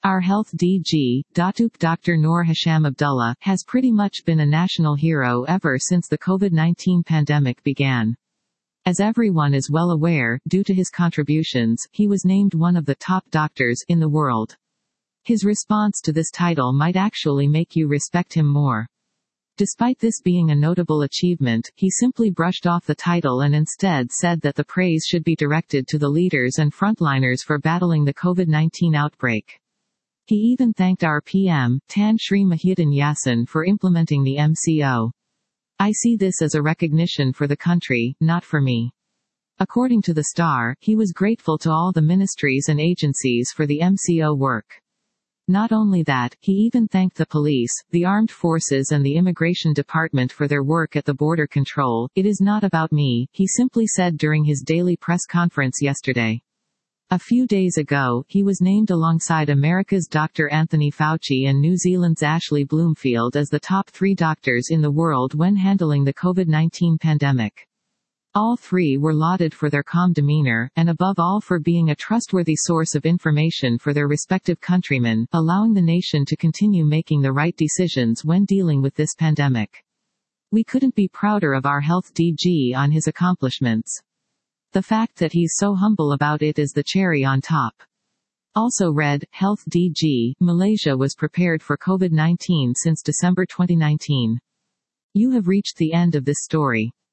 Our health DG, Datuk Dr. Noor Hisham Abdullah, has pretty much been a national hero ever since the COVID-19 pandemic began. As everyone is well aware, due to his contributions, he was named one of the top doctors in the world. His response to this title might actually make you respect him more. Despite this being a notable achievement, he simply brushed off the title and instead said that the praise should be directed to the leaders and frontliners for battling the COVID-19 outbreak. He even thanked our PM, Tan Sri Muhyiddin Yassin, for implementing the MCO. I see this as a recognition for the country, not for me. According to the Star, he was grateful to all the ministries and agencies for the MCO work. Not only that, he even thanked the police, the armed forces and the immigration department for their work at the border control. It is not about me, he simply said during his daily press conference yesterday. A few days ago, he was named alongside America's Dr. Anthony Fauci and New Zealand's Ashley Bloomfield as the top 3 doctors in the world when handling the COVID-19 pandemic. All 3 were lauded for their calm demeanor, and above all for being a trustworthy source of information for their respective countrymen, allowing the nation to continue making the right decisions when dealing with this pandemic. We couldn't be prouder of our health DG on his accomplishments. The fact that he's so humble about it is the cherry on top. Also read, Health DG, Malaysia was prepared for COVID-19 since December 2019. You have reached the end of this story.